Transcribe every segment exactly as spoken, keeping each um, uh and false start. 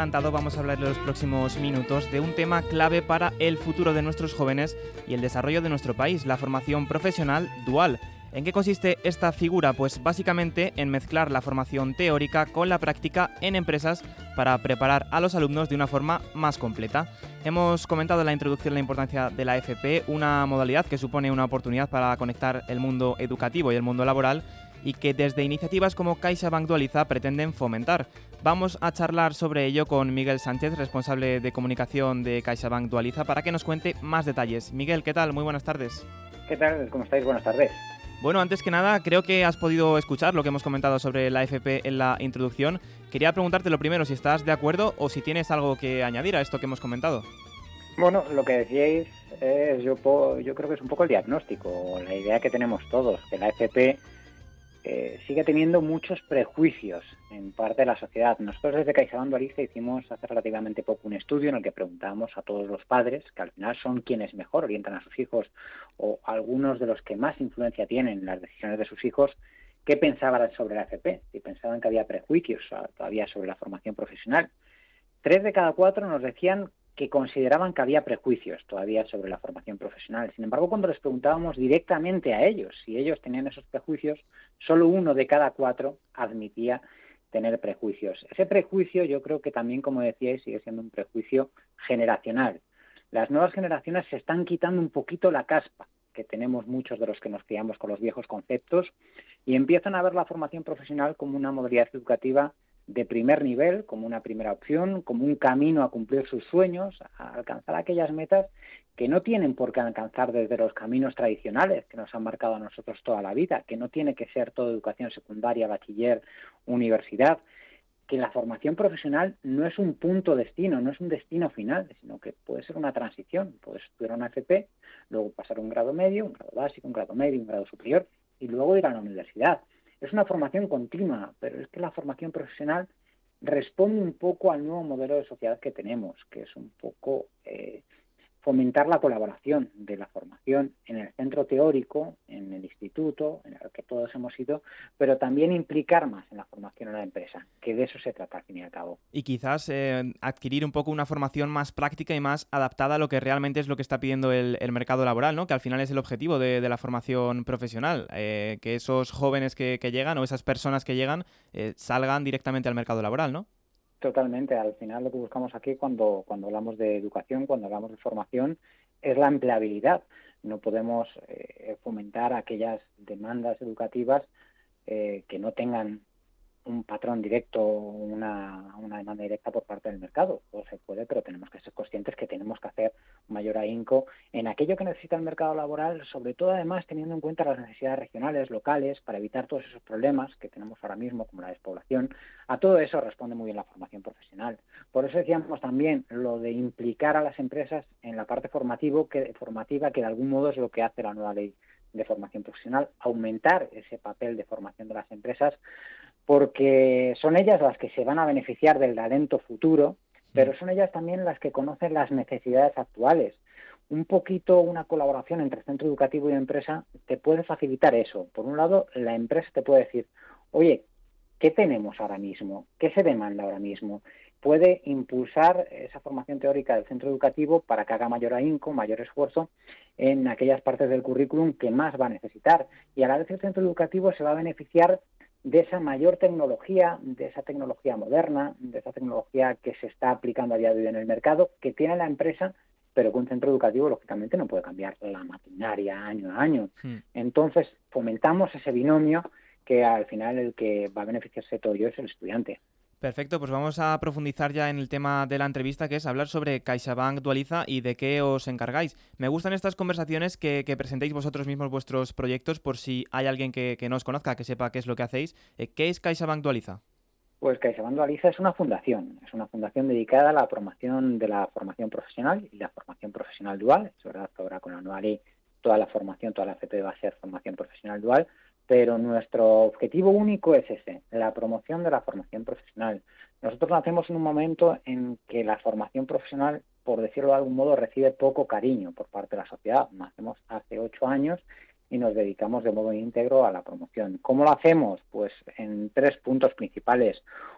adelantado, vamos a hablar en los próximos minutos de un tema clave para el futuro de nuestros jóvenes y el desarrollo de nuestro país, la formación profesional dual. ¿En qué consiste esta figura? Pues básicamente en mezclar la formación teórica con la práctica en empresas para preparar a los alumnos de una forma más completa. Hemos comentado en la introducción la importancia de la F P, una modalidad que supone una oportunidad para conectar el mundo educativo y el mundo laboral y que desde iniciativas como CaixaBank Dualiza pretenden fomentar. Vamos a charlar sobre ello con Miguel Sánchez, responsable de comunicación de CaixaBank Dualiza, para que nos cuente más detalles. Miguel, ¿qué tal? Muy buenas tardes. ¿Qué tal? ¿Cómo estáis? Buenas tardes. Bueno, antes que nada, creo que has podido escuchar lo que hemos comentado sobre la F P en la introducción. Quería preguntarte lo primero, si estás de acuerdo o si tienes algo que añadir a esto que hemos comentado. Bueno, lo que decíais es, yo, puedo, yo creo que es un poco el diagnóstico, la idea que tenemos todos, que la F P eh, sigue teniendo muchos prejuicios en parte de la sociedad. Nosotros desde CaixaBank Dualiza hicimos hace relativamente poco un estudio en el que preguntábamos a todos los padres, que al final son quienes mejor orientan a sus hijos o algunos de los que más influencia tienen en las decisiones de sus hijos, qué pensaban sobre la F P, si pensaban que había prejuicios todavía sobre la formación profesional. Tres de cada cuatro nos decían que consideraban que había prejuicios todavía sobre la formación profesional. Sin embargo, cuando les preguntábamos directamente a ellos si ellos tenían esos prejuicios, solo uno de cada cuatro admitía tener prejuicios. Ese prejuicio, yo creo que también, como decíais, sigue siendo un prejuicio generacional. Las nuevas generaciones se están quitando un poquito la caspa que tenemos muchos de los que nos criamos con los viejos conceptos y empiezan a ver la formación profesional como una modalidad educativa de primer nivel, como una primera opción, como un camino a cumplir sus sueños, a alcanzar aquellas metas que no tienen por qué alcanzar desde los caminos tradicionales que nos han marcado a nosotros toda la vida, que no tiene que ser todo educación secundaria, bachiller, universidad, que la formación profesional no es un punto destino, no es un destino final, sino que puede ser una transición. Puedes estudiar una F P, luego pasar un grado medio, un grado básico, un grado medio, un grado superior y luego ir a la universidad. Es una formación continua, pero es que la formación profesional responde un poco al nuevo modelo de sociedad que tenemos, que es un poco eh, fomentar la colaboración de la formación en el centro teórico, en el instituto, en el que todos hemos ido, pero también implicar más en la formación en la empresa, que de eso se trata al fin y al cabo. Y quizás eh, adquirir un poco una formación más práctica y más adaptada a lo que realmente es lo que está pidiendo el, el mercado laboral, ¿no? Que al final es el objetivo de, de la formación profesional, eh, que esos jóvenes que, que llegan o esas personas que llegan eh, salgan directamente al mercado laboral, ¿no? Totalmente. Al final lo que buscamos aquí cuando, cuando hablamos de educación, cuando hablamos de formación, es la empleabilidad. No podemos eh, fomentar aquellas demandas educativas eh, que no tengan un patrón directo, una, una demanda directa por parte del mercado. Todo se puede, pero tenemos que ser conscientes que tenemos que hacer un mayor ahínco en aquello que necesita el mercado laboral, sobre todo además teniendo en cuenta las necesidades regionales, locales, para evitar todos esos problemas que tenemos ahora mismo, como la despoblación. A todo eso responde muy bien la formación profesional. Por eso decíamos también lo de implicar a las empresas en la parte formativo, que, formativa, que de algún modo es lo que hace la nueva ley de formación profesional, aumentar ese papel de formación de las empresas, porque son ellas las que se van a beneficiar del talento futuro, pero son ellas también las que conocen las necesidades actuales. Un poquito una colaboración entre centro educativo y empresa te puede facilitar eso. Por un lado, la empresa te puede decir, oye, ¿qué tenemos ahora mismo? ¿Qué se demanda ahora mismo? Puede impulsar esa formación teórica del centro educativo para que haga mayor ahínco, mayor esfuerzo en aquellas partes del currículum que más va a necesitar. Y a la vez el centro educativo se va a beneficiar de esa mayor tecnología, de esa tecnología moderna, de esa tecnología que se está aplicando a día de hoy en el mercado, que tiene la empresa, pero que un centro educativo lógicamente no puede cambiar la maquinaria año a año. Hmm. Entonces fomentamos ese binomio que al final el que va a beneficiarse todo ello es el estudiante. Perfecto, pues vamos a profundizar ya en el tema de la entrevista, que es hablar sobre CaixaBank Dualiza y de qué os encargáis. Me gustan estas conversaciones que, que presentéis vosotros mismos vuestros proyectos, por si hay alguien que, que no os conozca, que sepa qué es lo que hacéis. Eh, ¿Qué es CaixaBank Dualiza? Pues CaixaBank Dualiza es una fundación, es una fundación dedicada a la promoción de la formación profesional y la formación profesional dual. Es verdad que ahora con la nueva ley toda la formación, toda la F P va a ser formación profesional dual, pero nuestro objetivo único es ese, la promoción de la formación profesional. Nosotros nacemos en un momento en que la formación profesional, por decirlo de algún modo, recibe poco cariño por parte de la sociedad. Nacemos hace ocho años y nos dedicamos de modo íntegro a la promoción. ¿Cómo lo hacemos? Pues en tres puntos principales.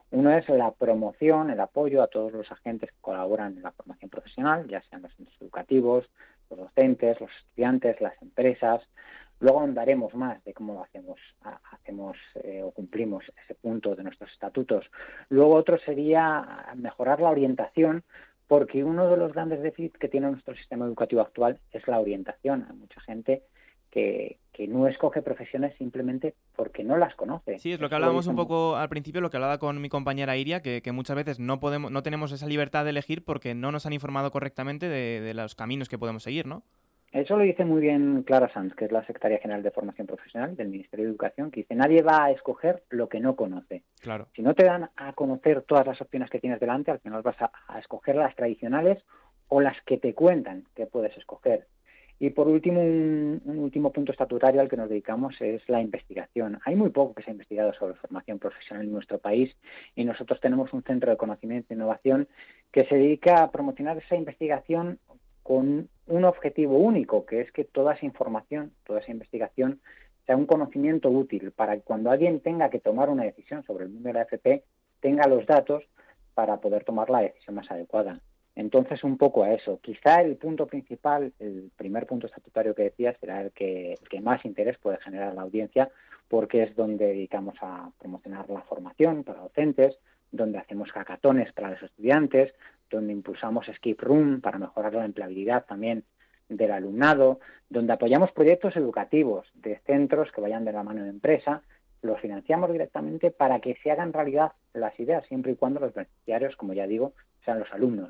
Uno es la promoción, el apoyo a todos los agentes que colaboran en la formación profesional, ya sean los centros educativos, los docentes, los estudiantes, las empresas. Luego ahondaremos más de cómo hacemos, hacemos eh, o cumplimos ese punto de nuestros estatutos. Luego otro sería mejorar la orientación, porque uno de los grandes déficits que tiene nuestro sistema educativo actual es la orientación. Hay mucha gente que, que no escoge profesiones simplemente porque no las conoce. Sí, es lo que Eso lo hablábamos dice un mu- poco al principio, lo que hablaba con mi compañera Iria, que, que muchas veces no podemos, no tenemos esa libertad de elegir porque no nos han informado correctamente de, de los caminos que podemos seguir, ¿no? Eso lo dice muy bien Clara Sanz, que es la secretaria general de Formación Profesional del Ministerio de Educación, que dice: nadie va a escoger lo que no conoce. Claro. Si no te dan a conocer todas las opciones que tienes delante, al final vas a, a escoger las tradicionales o las que te cuentan que puedes escoger. Y por último, un, un último punto estatutario al que nos dedicamos es la investigación. Hay muy poco que se ha investigado sobre formación profesional en nuestro país, y nosotros tenemos un centro de conocimiento e innovación que se dedica a promocionar esa investigación con un objetivo único, que es que toda esa información, toda esa investigación sea un conocimiento útil para que cuando alguien tenga que tomar una decisión sobre el mundo de la F P tenga los datos para poder tomar la decisión más adecuada. Entonces, un poco a eso. Quizá el punto principal, el primer punto estatutario que decía, será el que, el que más interés puede generar a la audiencia, porque es donde dedicamos a promocionar la formación para docentes, donde hacemos hackatones para los estudiantes, donde impulsamos escape room para mejorar la empleabilidad también del alumnado, donde apoyamos proyectos educativos de centros que vayan de la mano de empresa, los financiamos directamente para que se hagan realidad las ideas, siempre y cuando los beneficiarios, como ya digo, sean los alumnos.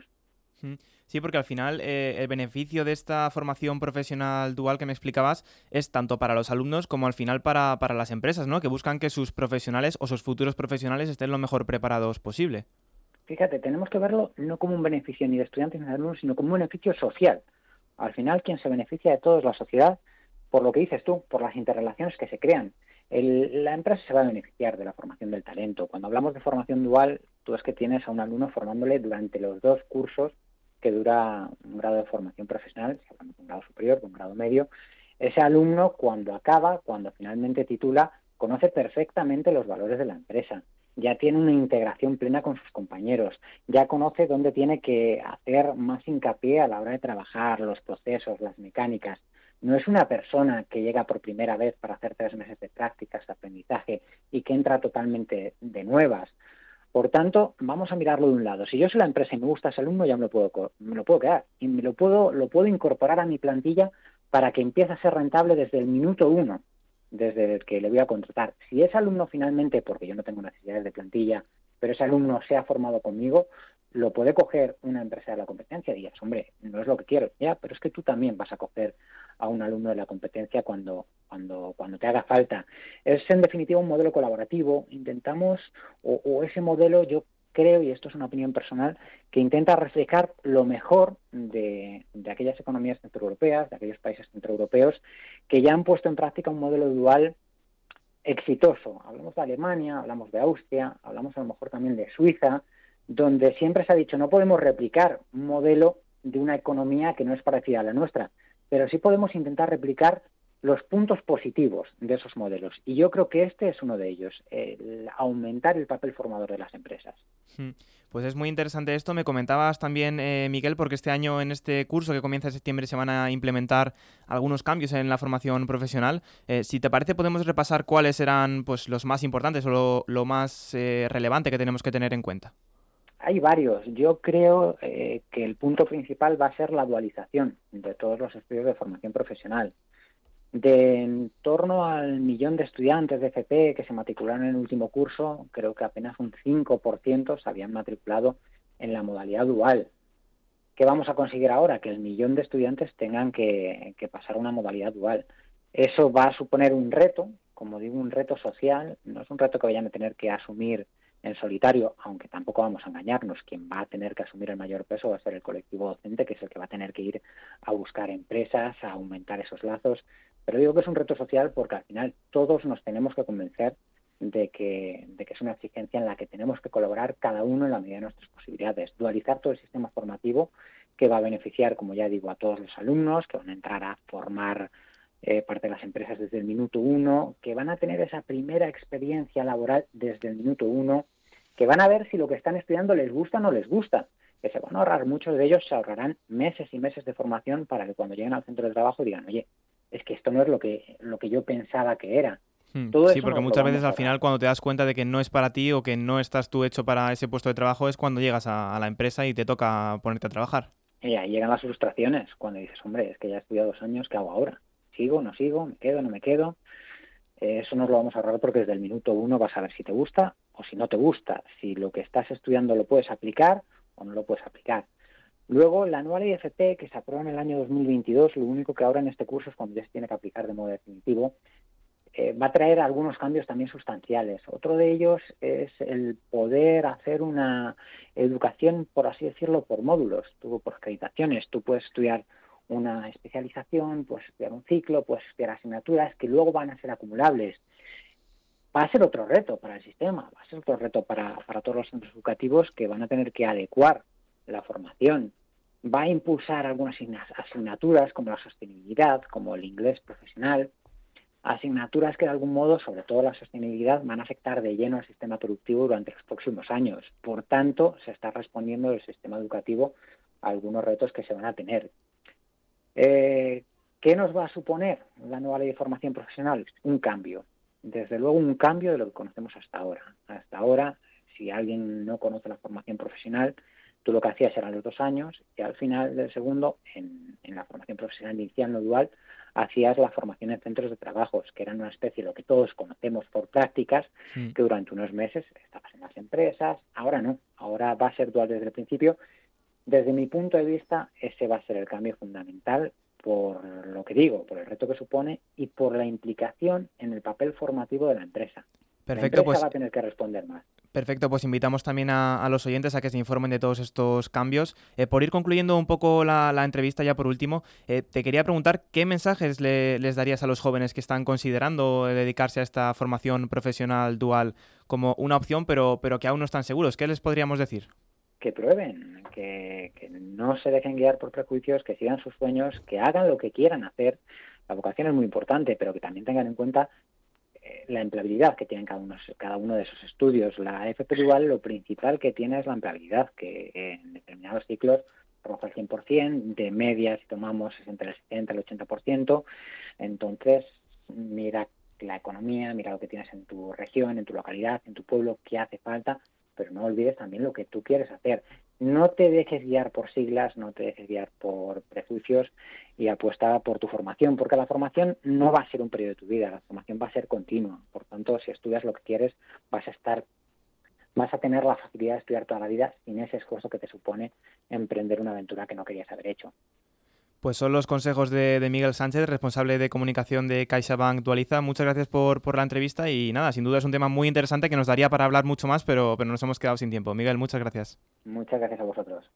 Sí, porque al final eh, el beneficio de esta formación profesional dual que me explicabas es tanto para los alumnos como al final para, para las empresas, ¿no? Que buscan que sus profesionales o sus futuros profesionales estén lo mejor preparados posible. Fíjate, tenemos que verlo no como un beneficio ni de estudiantes ni de alumnos, sino como un beneficio social. Al final, quien se beneficia de todo es la sociedad, por lo que dices tú, por las interrelaciones que se crean. El, la empresa se va a beneficiar de la formación del talento. Cuando hablamos de formación dual, tú es que tienes a un alumno formándole durante los dos cursos que dura un grado de formación profesional, si hablamos de un grado superior, de un grado medio. Ese alumno, cuando acaba, cuando finalmente titula, conoce perfectamente los valores de la empresa, ya tiene una integración plena con sus compañeros, ya conoce dónde tiene que hacer más hincapié a la hora de trabajar, los procesos, las mecánicas. No es una persona que llega por primera vez para hacer tres meses de prácticas, de aprendizaje y que entra totalmente de nuevas. Por tanto, vamos a mirarlo de un lado. Si yo soy la empresa y me gusta ese alumno, ya me lo puedo, me lo puedo quedar y me lo puedo, lo puedo incorporar a mi plantilla para que empiece a ser rentable desde el minuto uno, desde el que le voy a contratar. Si ese alumno finalmente, porque yo no tengo necesidades de plantilla, pero ese alumno se ha formado conmigo, lo puede coger una empresa de la competencia y digas: hombre, no es lo que quiero, ya, pero es que tú también vas a coger a un alumno de la competencia cuando, cuando, cuando te haga falta. Es en definitiva un modelo colaborativo. Intentamos, o, o ese modelo, yo creo, y esto es una opinión personal, que intenta reflejar lo mejor de, de aquellas economías centroeuropeas, de aquellos países centroeuropeos que ya han puesto en práctica un modelo dual exitoso. Hablamos de Alemania, hablamos de Austria, hablamos a lo mejor también de Suiza, donde siempre se ha dicho: no podemos replicar un modelo de una economía que no es parecida a la nuestra, pero sí podemos intentar replicar los puntos positivos de esos modelos. Y yo creo que este es uno de ellos, el aumentar el papel formador de las empresas. Pues es muy interesante esto. Me comentabas también, eh, Miguel, porque este año en este curso que comienza en septiembre se van a implementar algunos cambios en la formación profesional. Eh, si te parece, podemos repasar cuáles serán pues, los más importantes o lo, lo más eh, relevante que tenemos que tener en cuenta. Hay varios. Yo creo eh, que el punto principal va a ser la dualización de todos los estudios de formación profesional. De en torno al millón de estudiantes de F P que se matricularon en el último curso, creo que apenas un cinco por ciento se habían matriculado en la modalidad dual. ¿Qué vamos a conseguir ahora? Que el millón de estudiantes tengan que, que pasar a una modalidad dual. Eso va a suponer un reto, como digo, un reto social. No es un reto que vayan a tener que asumir en solitario, aunque tampoco vamos a engañarnos. Quien va a tener que asumir el mayor peso va a ser el colectivo docente, que es el que va a tener que ir a buscar empresas, a aumentar esos lazos. Pero digo que es un reto social porque al final todos nos tenemos que convencer de que, de que es una exigencia en la que tenemos que colaborar cada uno en la medida de nuestras posibilidades. Dualizar todo el sistema formativo, que va a beneficiar, como ya digo, a todos los alumnos, que van a entrar a formar eh, parte de las empresas desde el minuto uno, que van a tener esa primera experiencia laboral desde el minuto uno, que van a ver si lo que están estudiando les gusta o no les gusta, que se van a ahorrar, muchos de ellos se ahorrarán meses y meses de formación para que cuando lleguen al centro de trabajo digan, oye, es que esto no es lo que, lo que yo pensaba que era. Hmm. Todo Sí, eso porque nos lo muchas vamos veces a al final ahorrar. cuando te das cuenta de que no es para ti o que no estás tú hecho para ese puesto de trabajo es cuando llegas a, a la empresa y te toca ponerte a trabajar. Y ahí llegan las frustraciones, cuando dices, hombre, es que ya he estudiado dos años, ¿qué hago ahora? ¿Sigo, no sigo? ¿Me quedo, no me quedo? Eh, eso nos lo vamos a ahorrar porque desde el minuto uno vas a ver si te gusta o si no te gusta, si lo que estás estudiando lo puedes aplicar o no lo puedes aplicar. Luego, la nueva ley F P, que se aprobó en el año dos mil veintidós, lo único que ahora en este curso es cuando ya se tiene que aplicar de modo definitivo, eh, va a traer algunos cambios también sustanciales. Otro de ellos es el poder hacer una educación, por así decirlo, por módulos, tú, por acreditaciones. Tú puedes estudiar una especialización, puedes estudiar un ciclo, puedes estudiar asignaturas que luego van a ser acumulables. Va a ser otro reto para el sistema, va a ser otro reto para, para todos los centros educativos que van a tener que adecuar la formación. Va a impulsar algunas asignaturas como la sostenibilidad, como el inglés profesional, asignaturas que de algún modo, sobre todo la sostenibilidad, van a afectar de lleno al sistema productivo durante los próximos años. Por tanto, se está respondiendo el sistema educativo a algunos retos que se van a tener. Eh, ¿Qué nos va a suponer la nueva ley de formación profesional? Un cambio. Desde luego, un cambio de lo que conocemos hasta ahora. Hasta ahora, si alguien no conoce la formación profesional, tú lo que hacías eran los dos años y al final del segundo, en, en la formación profesional inicial no dual, hacías la formación en centros de trabajos, que eran una especie de lo que todos conocemos por prácticas, Hmm. que durante unos meses estabas en las empresas. Ahora no, ahora va a ser dual desde el principio. Desde mi punto de vista, ese va a ser el cambio fundamental por lo que digo, por el reto que supone y por la implicación en el papel formativo de la empresa. La Perfecto, empresa pues va a tener que responder más. Perfecto, pues invitamos también a, a los oyentes a que se informen de todos estos cambios. Eh, por ir concluyendo un poco la, la entrevista ya por último, eh, te quería preguntar qué mensajes le, les darías a los jóvenes que están considerando dedicarse a esta formación profesional dual como una opción, pero, pero que aún no están seguros. ¿Qué les podríamos decir? Que prueben, que, que no se dejen guiar por prejuicios, que sigan sus sueños, que hagan lo que quieran hacer. La vocación es muy importante, pero que también tengan en cuenta la empleabilidad que tienen cada uno, cada uno de esos estudios. La F P dual lo principal que tiene es la empleabilidad, que en determinados ciclos roza el cien por ciento, de media si tomamos es entre el setenta y el ochenta por ciento. Entonces, mira la economía, mira lo que tienes en tu región, en tu localidad, en tu pueblo, qué hace falta, pero no olvides también lo que tú quieres hacer. No te dejes guiar por siglas, no te dejes guiar por prejuicios y apuesta por tu formación, porque la formación no va a ser un periodo de tu vida, la formación va a ser continua. Por tanto, si estudias lo que quieres, vas a estar, vas a tener la facilidad de estudiar toda la vida sin ese esfuerzo que te supone emprender una aventura que no querías haber hecho. Pues son los consejos de, de Miguel Sánchez, responsable de comunicación de CaixaBank Dualiza. Muchas gracias por, por la entrevista y nada, sin duda es un tema muy interesante que nos daría para hablar mucho más, pero, pero nos hemos quedado sin tiempo. Miguel, muchas gracias. Muchas gracias a vosotros.